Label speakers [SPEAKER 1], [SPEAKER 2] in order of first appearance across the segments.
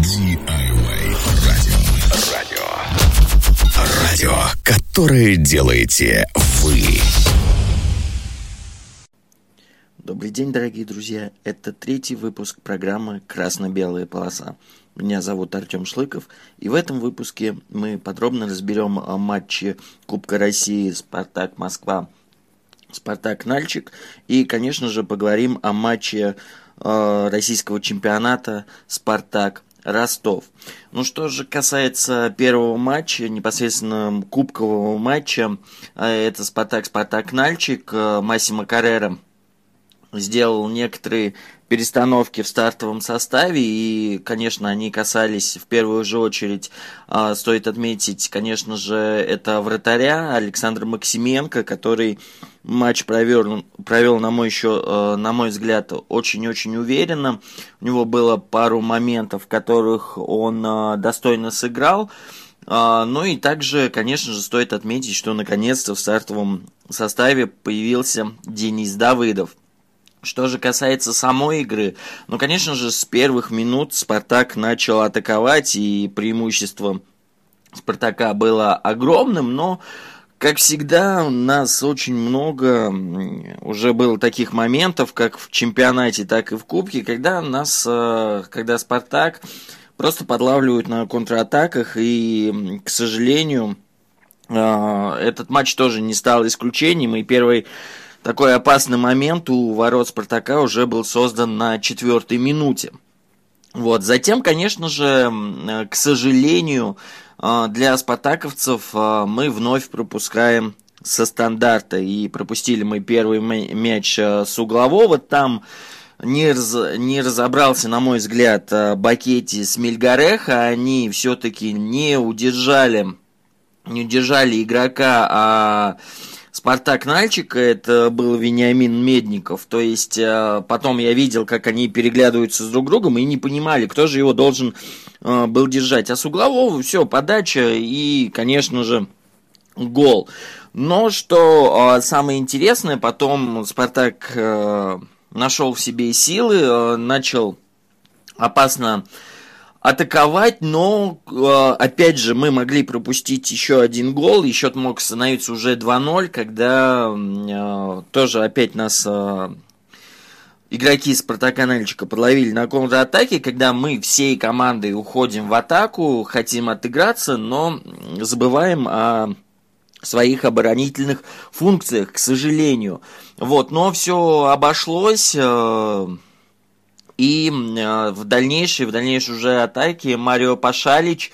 [SPEAKER 1] DIY радио, которое делаете вы.
[SPEAKER 2] Добрый день, дорогие друзья. Это 3-й выпуск программы «Красно-белая полоса». Меня зовут Артем Шлыков, и в этом выпуске мы подробно разберем матчи Кубка России «Спартак Москва», «Спартак Нальчик», и, конечно же, поговорим о матче российского чемпионата «Спартак Ростов». Ну что же касается первого матча, непосредственно кубкового матча, это «Спартак Нальчик», Массимо Каррера сделал некоторые перестановки в стартовом составе, и, конечно, они касались в первую же очередь, стоит отметить, конечно же, это вратаря Александра Максименко, который матч провел, на мой взгляд, очень-очень уверенно. У него было пару моментов, в которых он достойно сыграл. Ну и также, конечно же, стоит отметить, что наконец-то в стартовом составе появился Денис Давыдов. Что же касается самой игры, ну, конечно же, с первых минут Спартак начал атаковать, и преимущество Спартака было огромным, но, как всегда, у нас очень много уже было таких моментов, как в чемпионате, так и в Кубке, когда Спартак просто подлавливают на контратаках, и, к сожалению, этот матч тоже не стал исключением, и первый такой опасный момент у ворот Спартака уже был создан на 4-й минуте. Вот. Затем, конечно же, к сожалению, для спартаковцев мы вновь пропускаем со стандарта. И пропустили мы первый мяч с углового. Там не разобрался, на мой взгляд, Бакетти с Мельгареха. Они все-таки не удержали игрока, Спартак Нальчика, это был Вениамин Медников, то есть потом я видел, как они переглядываются с друг другом и не понимали, кто же его должен был держать. А с углового все, подача и, конечно же, гол. Но что самое интересное, потом Спартак нашел в себе силы, начал опасно атаковать, но, опять же, мы могли пропустить еще один гол, и счет мог становиться уже 2-0, когда тоже опять нас игроки Спартака Нальчика подловили на контратаке, когда мы всей командой уходим в атаку, хотим отыграться, но забываем о своих оборонительных функциях, к сожалению. Вот, но все обошлось. И в дальнейшей уже атаке Марио Пашалич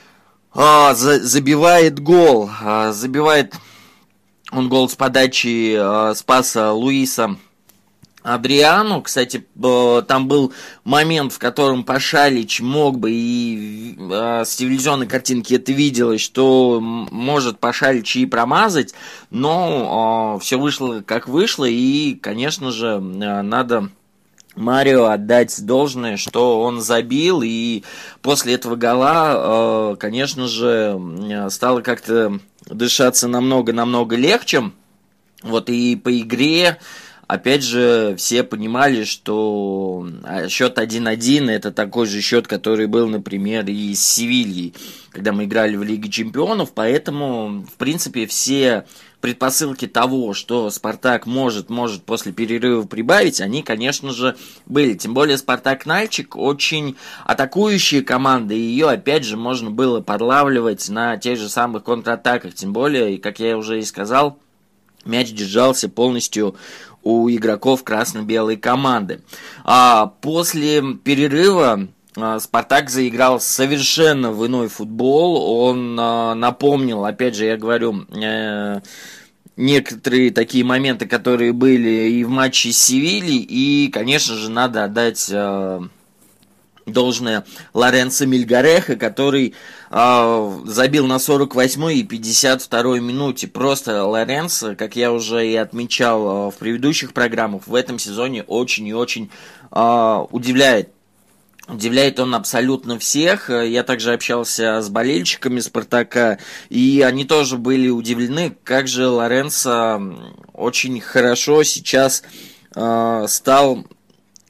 [SPEAKER 2] забивает гол. Забивает он гол с подачи спаса Луиса Адриану. Кстати, там был момент, в котором Пашалич мог бы, и с телевизионной картинки это виделось, что может Пашалич и промазать, но все вышло как вышло, и, конечно же, надо Марио отдать должное, что он забил, и после этого гола, конечно же, стало как-то дышаться намного легче. Вот, и по игре, опять же, все понимали, что счет 1-1 это такой же счет, который был, например, и с Севильей, когда мы играли в Лиге Чемпионов, поэтому, в принципе, все предпосылки того, что Спартак может после перерыва прибавить, они, конечно же, были. Тем более Спартак Нальчик очень атакующая команда, и ее, опять же, можно было подлавливать на тех же самых контратаках. Тем более, как я уже и сказал, мяч держался полностью у игроков красно-белой команды. После перерыва Спартак заиграл совершенно в иной футбол. Он напомнил, опять же, я говорю, некоторые такие моменты, которые были и в матче с Севильей. И, конечно же, надо отдать должное Лоренцо Мельгареха, который забил на 48-й и 52-й минуте. Просто Лоренцо, как я уже и отмечал в предыдущих программах, в этом сезоне очень и очень удивляет. Удивляет он абсолютно всех. Я также общался с болельщиками Спартака, и они тоже были удивлены, как же Лоренцо очень хорошо сейчас стал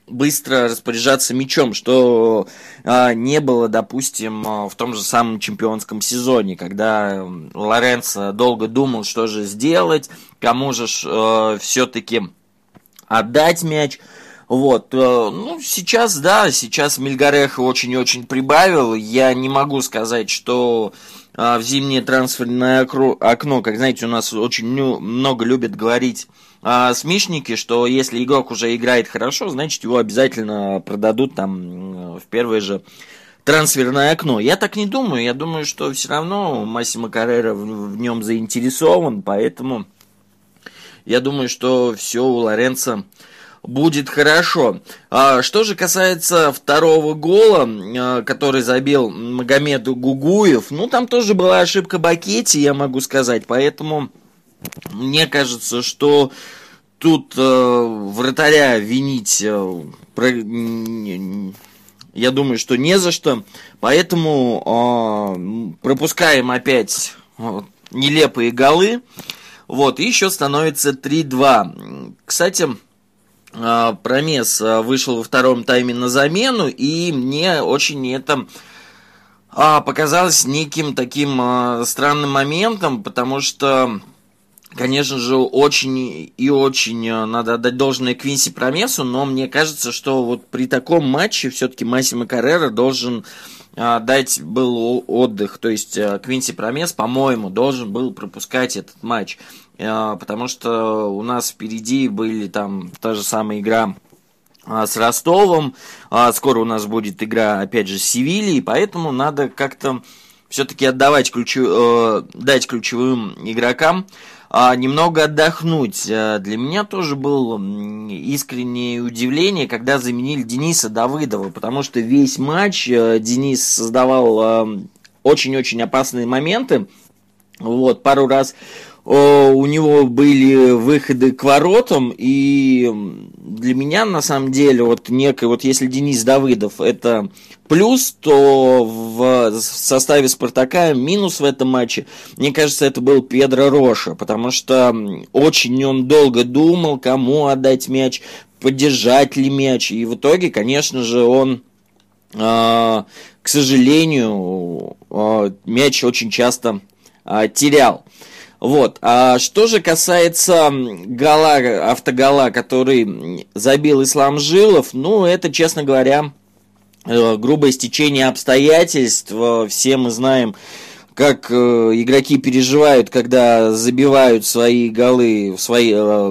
[SPEAKER 2] быстро распоряжаться мячом, что не было, допустим, в том же самом чемпионском сезоне, когда Лоренцо долго думал, что же сделать, кому же все-таки отдать мяч. Вот, ну, сейчас, да, сейчас Мельгарехо очень-очень прибавил. Я не могу сказать, что в зимнее трансферное окно, как знаете, у нас очень много любят говорить СМИшники, что если игрок уже играет хорошо, значит его обязательно продадут там в первое же трансферное окно. Я так не думаю, я думаю, что все равно Массимо Каррера в нем заинтересован, поэтому я думаю, что все у Лоренцо будет хорошо. Что же касается второго гола, который забил Магомед Гугуев, ну там тоже была ошибка Бакетти, я могу сказать, поэтому мне кажется, что тут вратаря винить, я думаю, что не за что. Поэтому пропускаем опять нелепые голы. Вот, и еще становится 3-2. Кстати, Промес вышел во втором тайме на замену, и мне очень это показалось неким таким странным моментом, потому что, конечно же, очень и очень надо отдать должное Квинси Промесу, но мне кажется, что вот при таком матче все-таки Массимо Каррера должен дать был отдых, то есть Квинси Промес, по-моему, должен был пропускать этот матч, потому что у нас впереди были там та же самая игра с Ростовом, скоро у нас будет игра, опять же, с Севильей, поэтому надо как-то все-таки дать ключевым игрокам немного отдохнуть. Для меня тоже было искреннее удивление, когда заменили Дениса Давыдова, потому что весь матч Денис создавал очень-очень опасные моменты. Вот, пару раз у него были выходы к воротам, и для меня, на самом деле, вот некое, вот если Денис Давыдов это плюс, то в составе Спартака минус в этом матче, мне кажется, это был Педро Роша, потому что очень он долго думал, кому отдать мяч, поддержать ли мяч, и в итоге, конечно же, он, к сожалению, мяч очень часто терял. Вот. А что же касается автогола, который забил Ислам Жилов, ну, это, честно говоря, грубое стечение обстоятельств. Все мы знаем, как игроки переживают, когда забивают свои голы в свои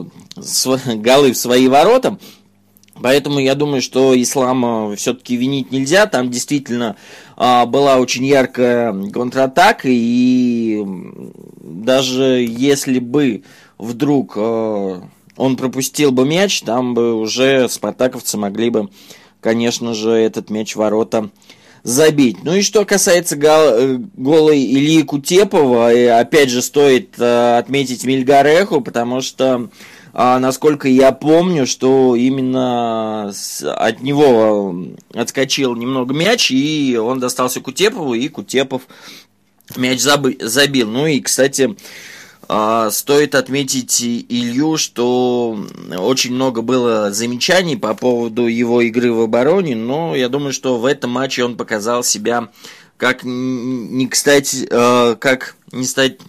[SPEAKER 2] ворота. Поэтому я думаю, что Ислама все-таки винить нельзя. Там действительно была очень яркая контратака. И даже если бы вдруг он пропустил бы мяч, там бы уже спартаковцы могли бы, конечно же, этот мяч в ворота забить. Ну и что касается гола Ильи Кутепова, опять же стоит отметить Мельгареху, потому что насколько я помню, что именно от него отскочил немного мяч, и он достался Кутепову, и Кутепов мяч забил. Ну и, кстати, стоит отметить Илью, что очень много было замечаний по поводу его игры в обороне, но я думаю, что в этом матче он показал себя как не стать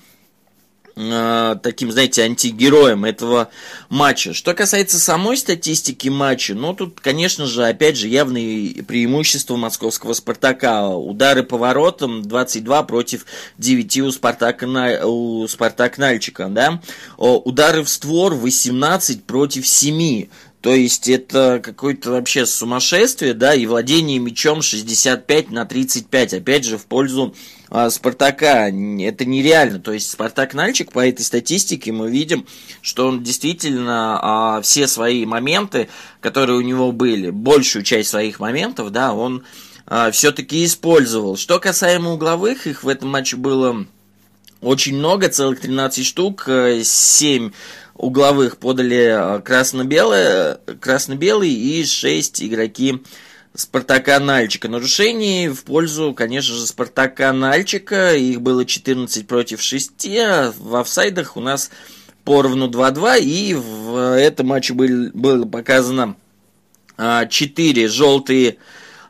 [SPEAKER 2] таким, знаете, антигероем этого матча. Что касается самой статистики матча, ну, тут, конечно же, опять же, явное преимущество московского Спартака. Удары по воротам 22 против 9 у Спартак Нальчика, да? Удары в створ 18 против 7. То есть это какое-то вообще сумасшествие, да, и владение мячом 65-35, опять же, в пользу Спартака. Это нереально. То есть Спартак Нальчик, по этой статистике мы видим, что он действительно все свои моменты, которые у него были, большую часть своих моментов, да, он все-таки использовал. Что касаемо угловых, их в этом матче было очень много, целых 13 штук, 7 угловых подали красно-белые и 6 игроки Спартака Нальчика. Нарушений в пользу, конечно же, Спартака Нальчика. Их было 14 против 6. В офсайдах у нас поровну 2-2. И в этом матче было показано 4 желтые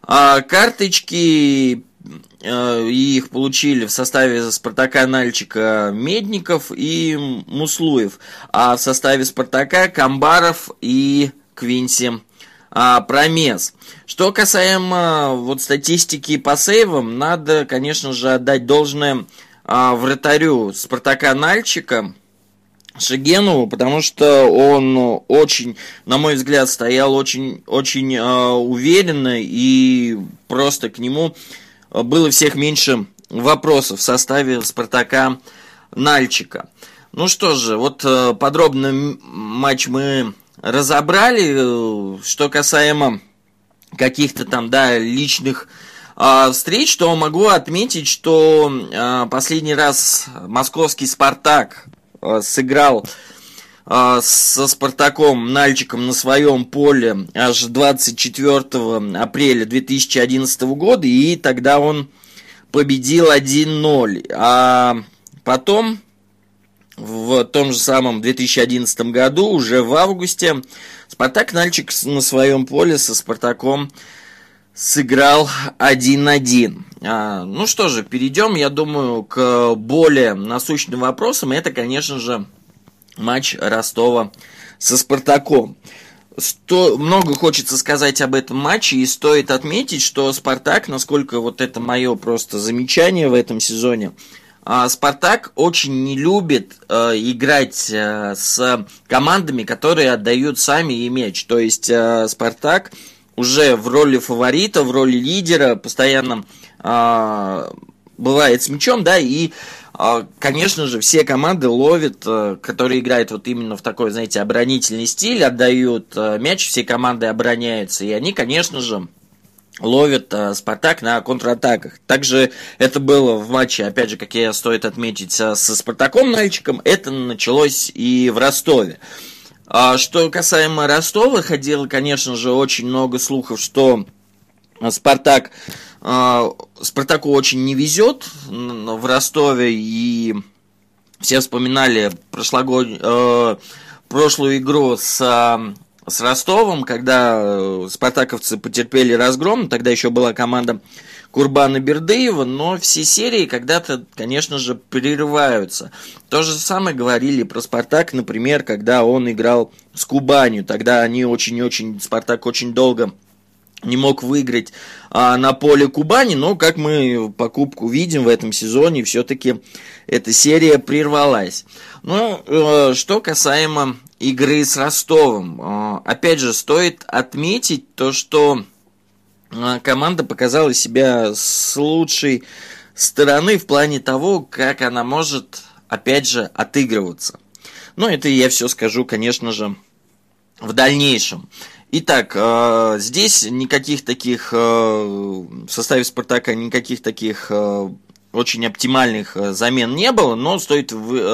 [SPEAKER 2] карточки, и их получили в составе Спартака Нальчика Медников и Муслуев, а в составе Спартака Камбаров и Квинси Промес. Что касаемо вот статистики по сейвам, надо, конечно же, отдать должное вратарю Спартака Нальчика Шегенову, потому что он очень, на мой взгляд, стоял очень уверенно, и просто к нему было всех меньше вопросов в составе Спартака Нальчика. Ну что же, вот подробно матч мы разобрали. Что касаемо каких-то там, личных встреч, то могу отметить, что последний раз московский «Спартак» сыграл со Спартаком Нальчиком на своем поле аж 24 апреля 2011 года, и тогда он победил 1-0. А потом, в том же самом 2011 году, уже в августе, Спартак Нальчик на своем поле со Спартаком сыграл 1-1. Ну что же, перейдем, я думаю, к более насущным вопросам. Это, конечно же, матч Ростова со Спартаком. Много хочется сказать об этом матче, и стоит отметить, что Спартак, насколько вот это мое просто замечание в этом сезоне, Спартак очень не любит играть с командами, которые отдают сами ей мяч. То есть Спартак уже в роли фаворита, в роли лидера постоянно бывает с мячом, и, конечно же, все команды ловят, которые играют вот именно в такой, знаете, оборонительный стиль, отдают мяч, все команды обороняются, и они, конечно же, ловят Спартак на контратаках. Также это было в матче, опять же, как я стоит отметить, со Спартаком Нальчиком, это началось и в Ростове. Что касаемо Ростова, ходило, конечно же, очень много слухов, что Спартаку очень не везет в Ростове, и все вспоминали прошлую игру с Ростовом, когда спартаковцы потерпели разгром, тогда еще была команда Курбана Бердыева, но все серии когда-то, конечно же, прерываются. То же самое говорили про Спартак, например, когда он играл с Кубанью, тогда Спартак очень долго не мог выиграть на поле Кубани, но, как мы по кубку видим в этом сезоне, все-таки эта серия прервалась. Ну, что касаемо игры с Ростовом, опять же, стоит отметить то, что команда показала себя с лучшей стороны в плане того, как она может, опять же, отыгрываться. Но это я все скажу, конечно же, в дальнейшем. Итак, здесь никаких таких, в составе Спартака никаких таких очень оптимальных замен не было, но стоит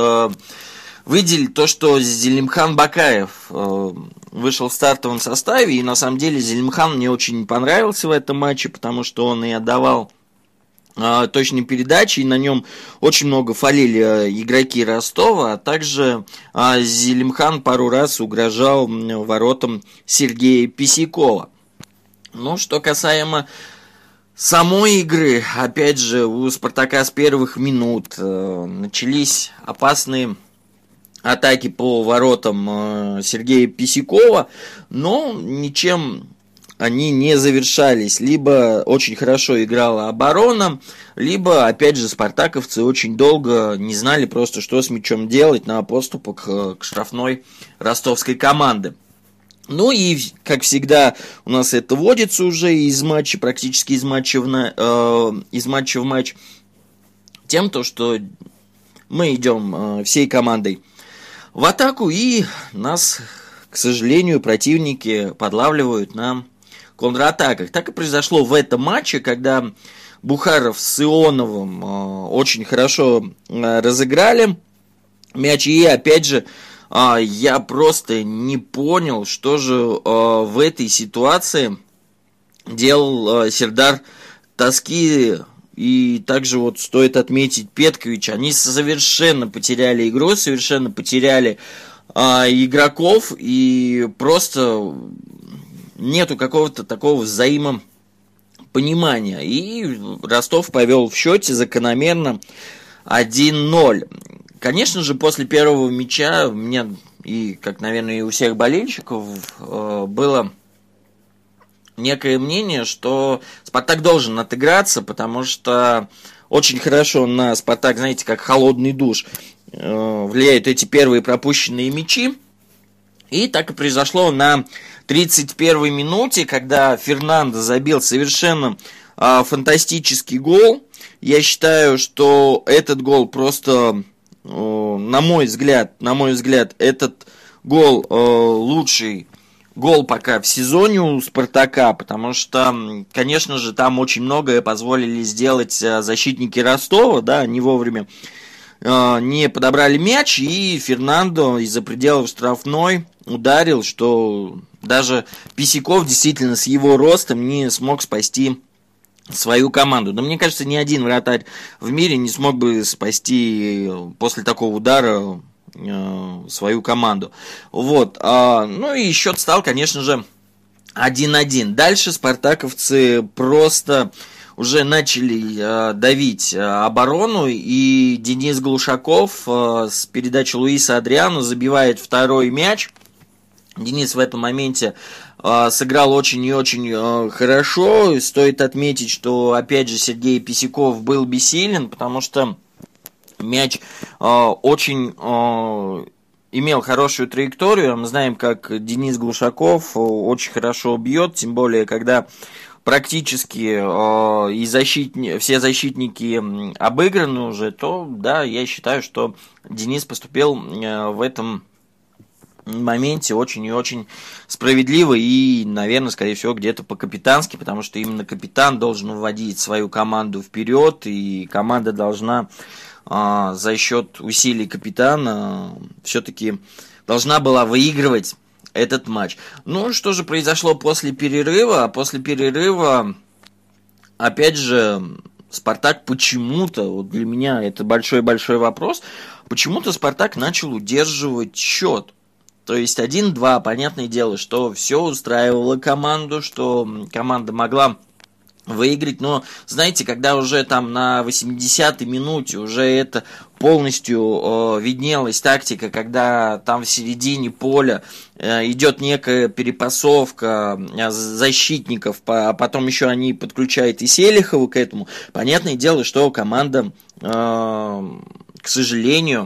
[SPEAKER 2] выделить то, что Зелимхан Бакаев вышел в стартовом составе, и на самом деле Зелимхан мне очень понравился в этом матче, потому что он и отдавал точные передачи, и на нем очень много фалили игроки Ростова, а также Зелимхан пару раз угрожал воротам Сергея Писякова. Ну, что касаемо самой игры, опять же, у Спартака с первых минут начались опасные атаки по воротам Сергея Писякова, но ничем они не завершались. Либо очень хорошо играла оборона, либо, опять же, спартаковцы очень долго не знали просто, что с мячом делать на подступах к штрафной ростовской команды. Ну и, как всегда, у нас это водится уже практически из матча в матч, тем, что мы идем всей командой в атаку, и нас, к сожалению, противники подлавливают на контратаках. Так и произошло в этом матче, когда Бухаров с Ионовым очень хорошо разыграли мяч, и опять же я просто не понял, что же в этой ситуации делал Сердар Таски. И также вот стоит отметить Петкович. Они совершенно потеряли игру, совершенно потеряли игроков, и просто нету какого-то такого взаимопонимания. И Ростов повел в счете закономерно 1-0. Конечно же, после первого мяча у меня, и, как, наверное, и у всех болельщиков, было некое мнение, что Спартак должен отыграться, потому что очень хорошо на Спартак, знаете, как холодный душ, влияют эти первые пропущенные мячи. И так и произошло на 31-й минуте, когда Фернандо забил совершенно фантастический гол. Я считаю, что этот гол просто, на мой взгляд, этот гол лучший гол пока в сезоне у Спартака, потому что, конечно же, там очень многое позволили сделать защитники Ростова, да, они вовремя не подобрали мяч, и Фернандо из-за пределов штрафной ударил, что даже Писяков действительно с его ростом не смог спасти свою команду. Да мне кажется, ни один вратарь в мире не смог бы спасти после такого удара свою команду. Вот. Ну и счет стал, конечно же, 1-1. Дальше спартаковцы просто уже начали давить оборону, и Денис Глушаков с передачи Луиса Адриано забивает второй мяч. Денис в этом моменте сыграл очень и очень хорошо. Стоит отметить, что, опять же, Сергей Писяков был бессилен, потому что мяч очень имел хорошую траекторию. Мы знаем, как Денис Глушаков очень хорошо бьет, тем более, когда практически все защитники обыграны уже, то, да, я считаю, что Денис поступил в этом моменте очень и очень справедливо и, наверное, скорее всего, где-то по-капитански, потому что именно капитан должен уводить свою команду вперед, и команда должна за счет усилий капитана все-таки должна была выигрывать этот матч. Ну, что же произошло после перерыва? После перерыва, опять же, Спартак почему-то, вот для меня это большой-большой вопрос, почему-то Спартак начал удерживать счет. То есть 1-2, понятное дело, что все устраивало команду, что команда могла выиграть, но, знаете, когда уже там на 80-й минуте уже это полностью виднелась тактика, когда там в середине поля идет некая перепасовка защитников, а потом еще они подключают и Селихова к этому, понятное дело, что команда, к сожалению,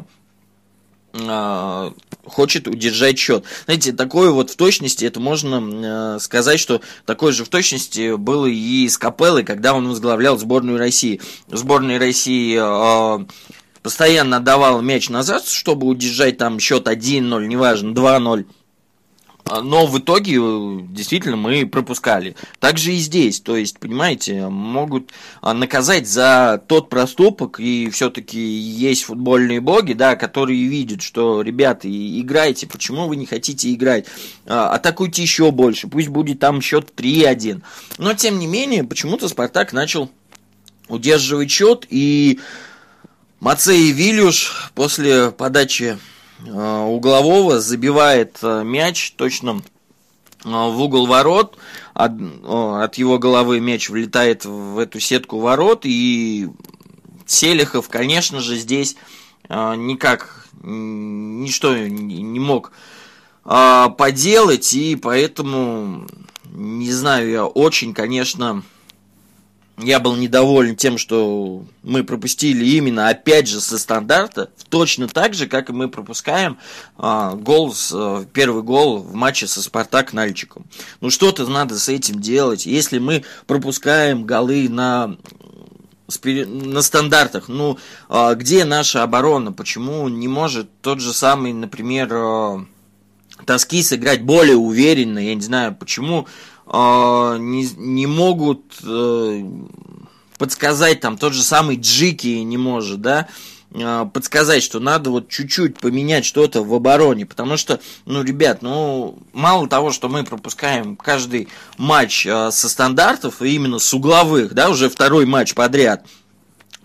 [SPEAKER 2] хочет удержать счет. Знаете, такое вот в точности, это можно сказать, что такое же в точности было и с Капеллой, когда он возглавлял сборную России. Сборная России постоянно отдавала мяч назад, чтобы удержать там счет 1-0, неважно, 2-0. Но в итоге действительно мы пропускали. Так же и здесь. То есть, понимаете, могут наказать за тот проступок. И все-таки есть футбольные боги, да, которые видят, что, ребята, играйте, почему вы не хотите играть? Атакуйте еще больше. Пусть будет там счет 3-1. Но, тем не менее, почему-то Спартак начал удерживать счет. И Мацей Вильюш после подачи углового забивает мяч точно в угол ворот, от его головы мяч влетает в эту сетку ворот, и Селихов, конечно же, здесь никак ничто не мог поделать, и поэтому, не знаю, я очень, конечно, я был недоволен тем, что мы пропустили именно, опять же, со стандарта, точно так же, как и мы пропускаем первый гол в матче со Спартак-Нальчиком. Ну, что-то надо с этим делать. Если мы пропускаем голы на стандартах, ну, где наша оборона? Почему не может тот же самый, например, Тоски сыграть более уверенно? Я не знаю, почему не могут подсказать, там тот же самый Джики не может, да, подсказать, что надо вот чуть-чуть поменять что-то в обороне, потому что, ну, ребят, ну, мало того, что мы пропускаем каждый матч со стандартов, и именно с угловых, да, уже второй матч подряд,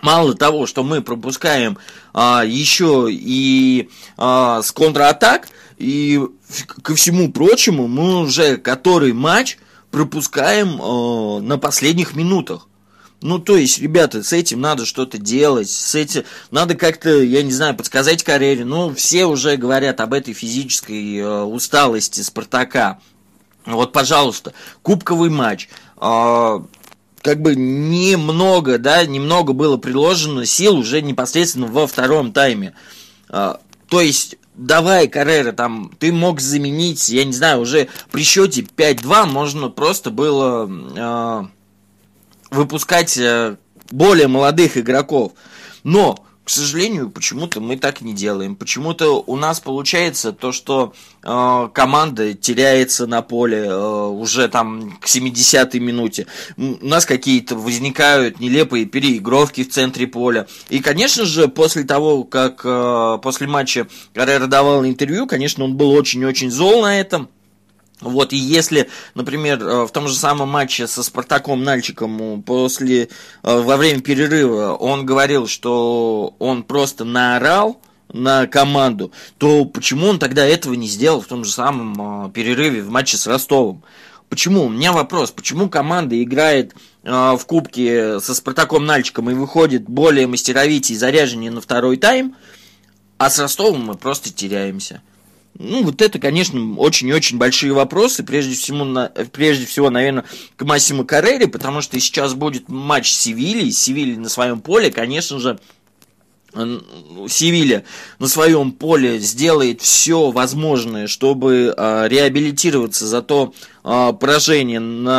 [SPEAKER 2] Мало того, что мы пропускаем еще и с контратак, и ко всему прочему мы уже который матч пропускаем на последних минутах. Ну, то есть, ребята, с этим надо что-то делать, с этим надо как-то, я не знаю, подсказать Карере. Ну, все уже говорят об этой физической усталости Спартака. Вот, пожалуйста, кубковый матч. Как бы немного было приложено сил уже непосредственно во втором тайме. То есть, давай, Каррера, там, ты мог заменить, я не знаю, уже при счете 5-2 можно просто было выпускать более молодых игроков. Но, к сожалению, почему-то мы так не делаем. Почему-то у нас получается то, что команда теряется на поле уже там к 70-й минуте. У нас какие-то возникают нелепые переигровки в центре поля. И, конечно же, после того, как после матча Каррера давал интервью, конечно, он был очень-очень зол на этом. Вот, и если, например, в том же самом матче со Спартаком Нальчиком во время перерыва он говорил, что он просто наорал на команду, то почему он тогда этого не сделал в том же самом перерыве в матче с Ростовом? Почему? У меня вопрос, почему команда играет в кубке со Спартаком Нальчиком и выходит более мастеровитее и заряженнее на второй тайм, а с Ростовом мы просто теряемся? Ну, вот это, конечно, очень-очень большие вопросы, прежде всего, наверное, к Массимо Каррере, потому что сейчас будет матч с Севильей на своем поле, конечно же, Севилья на своем поле сделает все возможное, чтобы реабилитироваться за то поражение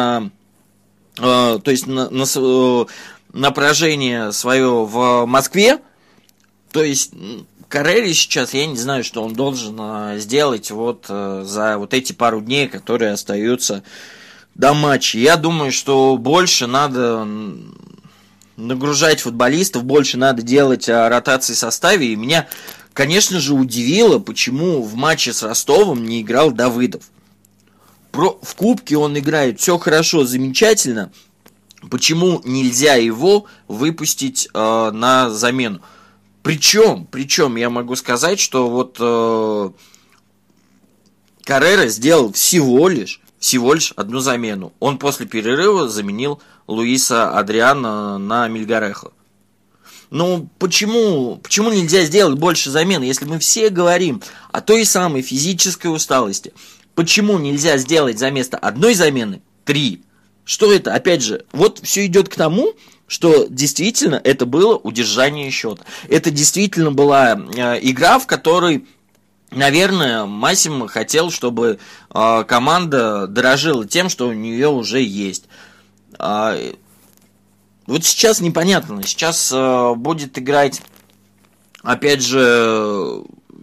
[SPEAKER 2] на поражение свое в Москве, то есть Каррере сейчас, я не знаю, что он должен сделать за эти пару дней, которые остаются до матча. Я думаю, что больше надо нагружать футболистов, больше надо делать ротации в составе. И меня, конечно же, удивило, почему в матче с Ростовом не играл Давыдов. В кубке он играет все хорошо, замечательно. Почему нельзя его выпустить на замену? Причем я могу сказать, что Каррера сделал всего лишь одну замену. Он после перерыва заменил Луиса Адриана на Мельгарехо. Ну, почему нельзя сделать больше замен, если мы все говорим о той самой физической усталости? Почему нельзя сделать за место одной замены 3? Что это? Опять же, вот все идет к тому, что действительно это было удержание счета. Это действительно была игра, в которой, наверное, Массимо хотел, чтобы команда дорожила тем, что у нее уже есть. Вот сейчас непонятно. Сейчас будет играть, опять же,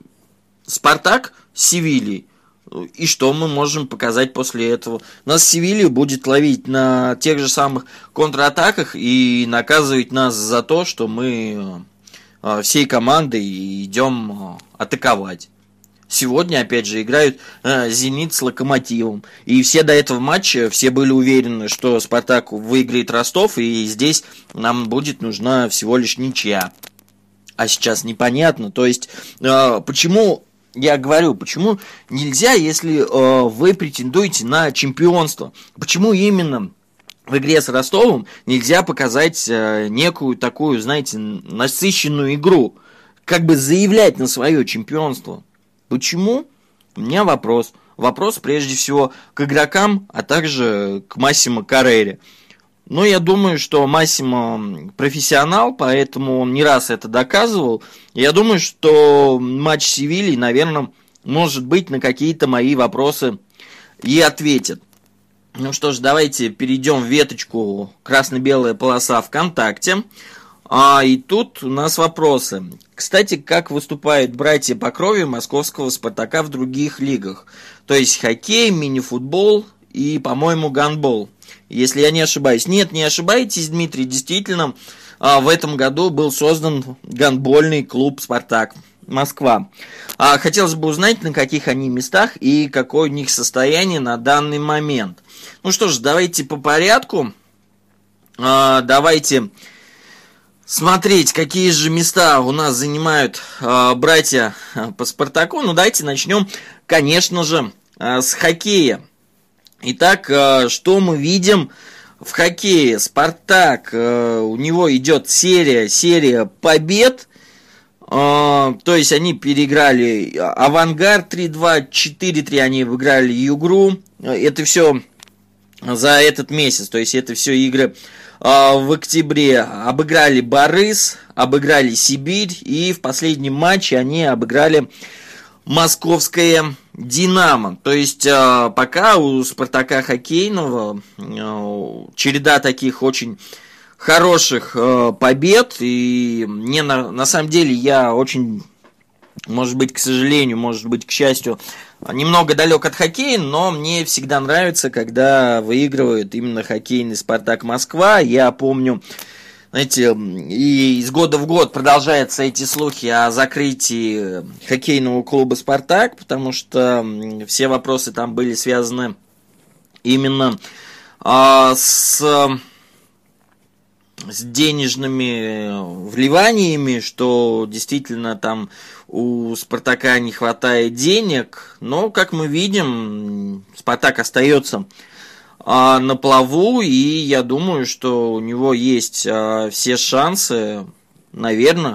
[SPEAKER 2] Спартак с Севильей. И что мы можем показать после этого? Нас Севилья будет ловить на тех же самых контратаках и наказывать нас за то, что мы всей командой идем атаковать. Сегодня, опять же, играют «Зенит» с «Локомотивом». И все до этого матча, все были уверены, что «Спартак» выиграет Ростов, и здесь нам будет нужна всего лишь ничья. А сейчас непонятно. То есть, почему... Я говорю, почему нельзя, если вы претендуете на чемпионство? Почему именно в игре с Ростовом нельзя показать некую такую, знаете, насыщенную игру? Как бы заявлять на свое чемпионство? Почему? У меня вопрос. Вопрос прежде всего к игрокам, а также к Массимо Каррере. Но я думаю, что Массимо профессионал, поэтому он не раз это доказывал. Я думаю, что матч с Севильей, наверное, может быть, на какие-то мои вопросы и ответит. Ну что ж, давайте перейдем в веточку «Красно-белая полоса ВКонтакте». И тут у нас вопросы. Кстати, как выступают братья по крови московского «Спартака» в других лигах? То есть хоккей, мини-футбол и, по-моему, гандбол. Если я не ошибаюсь. Нет, не ошибаетесь, Дмитрий. Действительно, в этом году был создан гандбольный клуб «Спартак» Москва. Хотелось бы узнать, на каких они местах и какое у них состояние на данный момент. Ну что ж, давайте по порядку. Давайте смотреть, какие же места у нас занимают братья по Спартаку. Ну, давайте начнем, конечно же, с хоккея. Итак, что мы видим в хоккее? Спартак, у него идет серия побед. То есть они переиграли Авангард 3-2, 4-3 они выиграли Югру. Это все за этот месяц, то есть это все игры в октябре. Обыграли Борис, обыграли Сибирь, и в последнем матче они обыграли Московское Динамо. То есть пока у Спартака хоккейного череда таких очень хороших побед. И мне на самом деле я очень, может быть, к сожалению, может быть, к счастью, немного далек от хоккея, но мне всегда нравится, когда выигрывают именно хоккейный Спартак Москва. Я помню, знаете, и из года в год продолжаются эти слухи о закрытии хоккейного клуба «Спартак», потому что все вопросы там были связаны именно с денежными вливаниями, что действительно там у «Спартака» не хватает денег. Но, как мы видим, «Спартак» остается на плаву, и я думаю, что у него есть все шансы, наверное,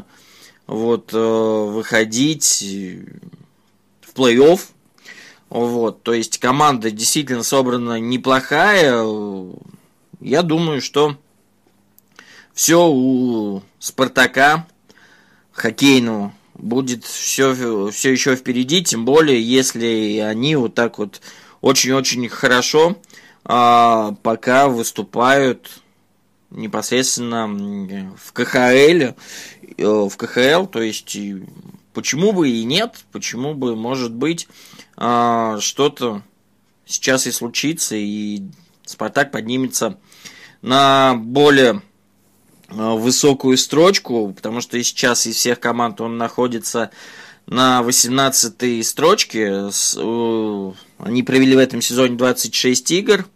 [SPEAKER 2] выходить в плей-офф. То есть команда действительно собрана неплохая. Я думаю, что все у «Спартака» хоккейного будет все еще впереди, тем более, если они вот так вот очень-очень хорошо пока выступают непосредственно в КХЛ, то есть почему бы и нет, почему бы, может быть, что-то сейчас и случится, и «Спартак» поднимется на более высокую строчку, потому что сейчас из всех команд он находится на 18-й строчке. Они провели в этом сезоне 26 игр,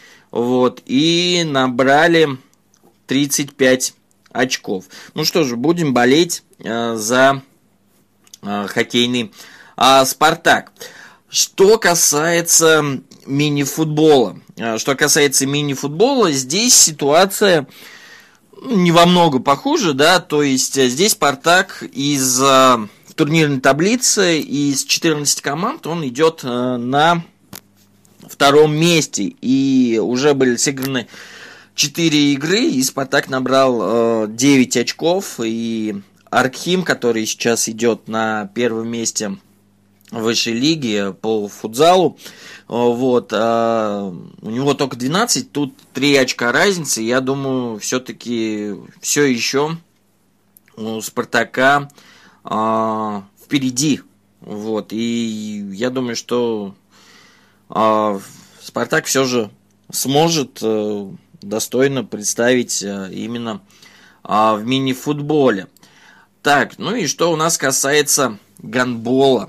[SPEAKER 2] и набрали 35 очков. Ну что же, будем болеть за хоккейный «Спартак». Что касается мини-футбола, здесь ситуация не во много похуже, да, то есть здесь «Спартак» в турнирной таблице из 14 команд он идет на втором месте, и уже были сыграны 4 игры, и «Спартак» набрал 9 очков, и Аркхим, который сейчас идет на первом месте высшей лиги по футзалу, у него только 12, тут 3 очка разницы. Я думаю, все-таки все еще у «Спартака» впереди, и я думаю, что «Спартак» все же сможет достойно представить именно в мини-футболе. Так, ну и что у нас касается гандбола.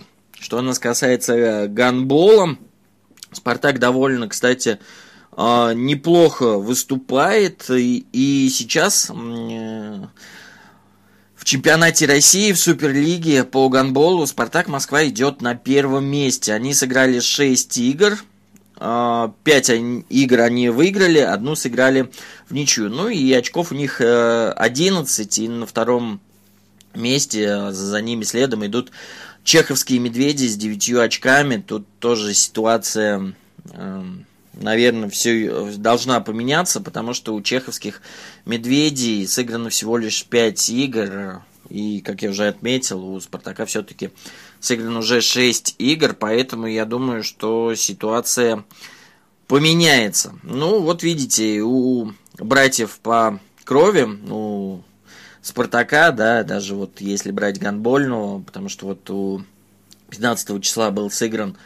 [SPEAKER 2] «Спартак» довольно, кстати, неплохо выступает, и сейчас в чемпионате России, в Суперлиге по гандболу «Спартак» Москва идет на первом месте. Они сыграли 6 игр, 5 игр они выиграли, 1 сыграли в ничью. Ну и очков у них 11, и на втором месте за ними следом идут чеховские «Медведи» с 9 очками. Тут тоже ситуация, наверное, все должна поменяться, потому что у чеховских «Медведей» сыграно всего лишь 5 игр. И, как я уже отметил, у «Спартака» все-таки сыграно уже 6 игр, поэтому я думаю, что ситуация поменяется. Ну, вот видите, у братьев по крови, у «Спартака», да, даже если брать гандбольного, потому что у 15 числа был сыгран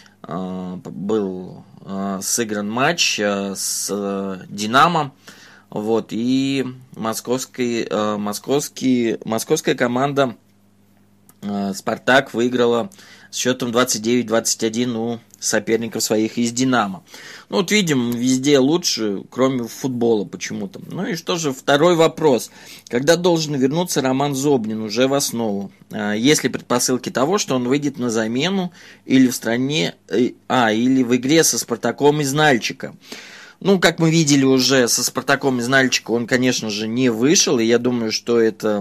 [SPEAKER 2] матч с «Динамо», и московская команда «Спартак» выиграла с счетом 29-21 у соперников своих из «Динамо». Ну, вот видим, везде лучше, кроме футбола почему-то. Ну и что же, второй вопрос. Когда должен вернуться Роман Зобнин уже в основу? Есть ли предпосылки того, что он выйдет на замену или или в игре со «Спартаком» из Нальчика? Ну, как мы видели уже со «Спартаком» из Нальчика, он, конечно же, не вышел, и я думаю, что это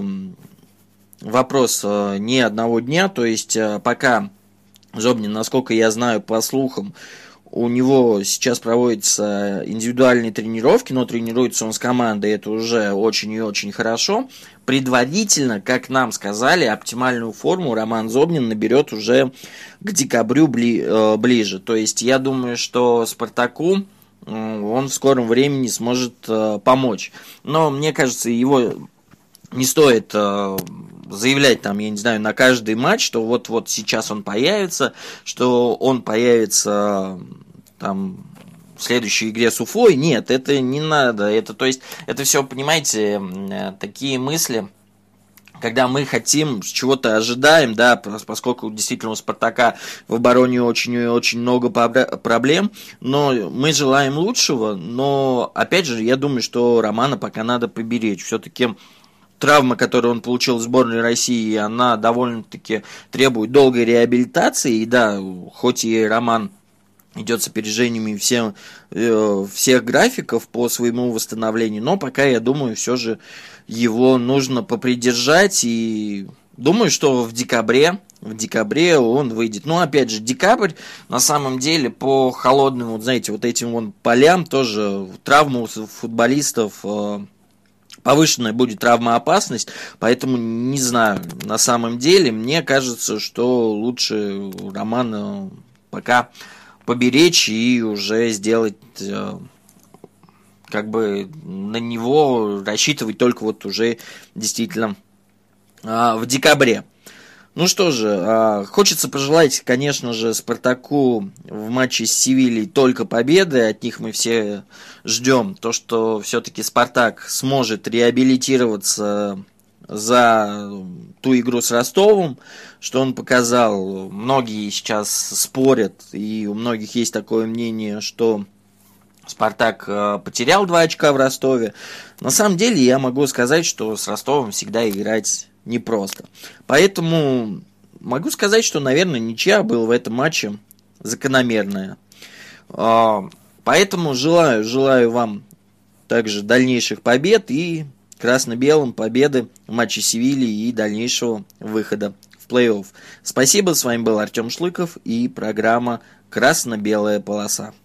[SPEAKER 2] вопрос не одного дня, то есть пока Зобнин, насколько я знаю по слухам, у него сейчас проводятся индивидуальные тренировки, но тренируется он с командой, это уже очень и очень хорошо. Предварительно, как нам сказали, оптимальную форму Роман Зобнин наберет уже к декабрю ближе. То есть я думаю, что «Спартаку» он в скором времени сможет помочь. Но мне кажется, его не стоит заявлять там, я не знаю, на каждый матч, что вот сейчас он появится, что он появится там в следующей игре с Уфой. Нет, это не надо. Это все, понимаете, такие мысли, когда мы хотим, чего-то ожидаем, да, поскольку действительно у «Спартака» в обороне очень много проблем, но мы желаем лучшего, но, опять же, я думаю, что Романа пока надо поберечь. Все-таки травма, которую он получил в сборной России, она довольно-таки требует долгой реабилитации, и да, хоть и Роман идет с опережениями всех графиков по своему восстановлению, но пока, я думаю, все же его нужно попридержать, и думаю, что в декабре он выйдет. Но, опять же, декабрь, на самом деле, по холодным, вот знаете, вот этим полям тоже травма у футболистов повышенная будет травмоопасность, поэтому не знаю, на самом деле, мне кажется, что лучше Романа пока поберечь и уже сделать, как бы на него рассчитывать только вот уже действительно в декабре. Ну что же, хочется пожелать, конечно же, «Спартаку» в матче с «Севильей» только победы. От них мы все ждем то, что все-таки «Спартак» сможет реабилитироваться за ту игру с Ростовом, что он показал. Многие сейчас спорят, и у многих есть такое мнение, что «Спартак» потерял 2 очка в Ростове. На самом деле я могу сказать, что с Ростовом всегда играть непросто. Поэтому могу сказать, что, наверное, ничья была в этом матче закономерная. Поэтому желаю вам также дальнейших побед и красно-белым победы в матче Севильи и дальнейшего выхода в плей-офф. Спасибо, с вами был Артем Шлыков и программа «Красно-белая полоса».